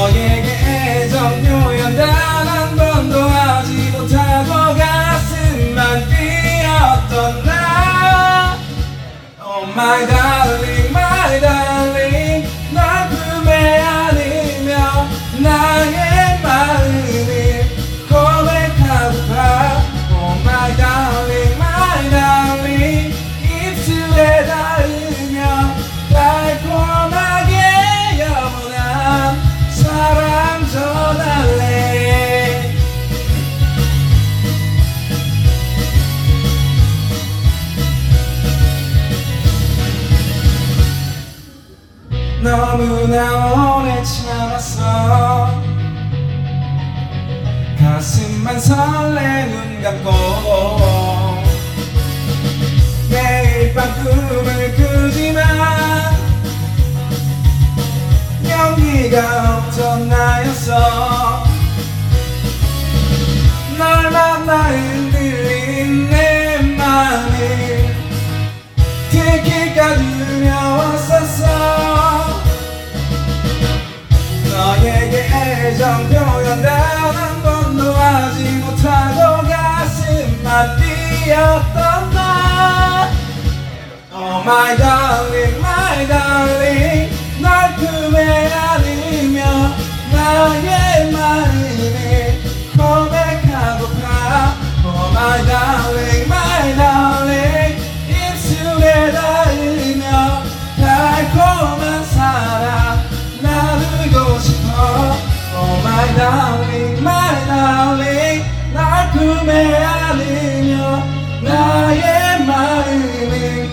너에게 애정 표현 단 한 번도 하지 못하고 가슴만 뛰었던 나. Oh my darling, my darling, 널 품에 안으며 나의 마음을 고백하고파. Oh my darling, my darling, 입술에 닿으며 달콤하게 영원한 사랑 전할래. 너무나 오래 참았어. 가슴만 설레 눈 감고 매일 밤 꿈을 꾸지만 용기가 없던 나였어. 널 만나 흔들린 내 맘을 들킬까 두려웠었어. 너에게 애정 표현 단 한 번도 하지 못하고 가슴만 뛰었던 나. Oh my darling, my darling, 널 품에 안으며 나의 마음을 고백하고파. Oh my darling, my darling, 입술에 닿으며 달콤한 사랑 나누고 싶어. Oh my darling, my darling, 날 품에 안으며 나의 마음을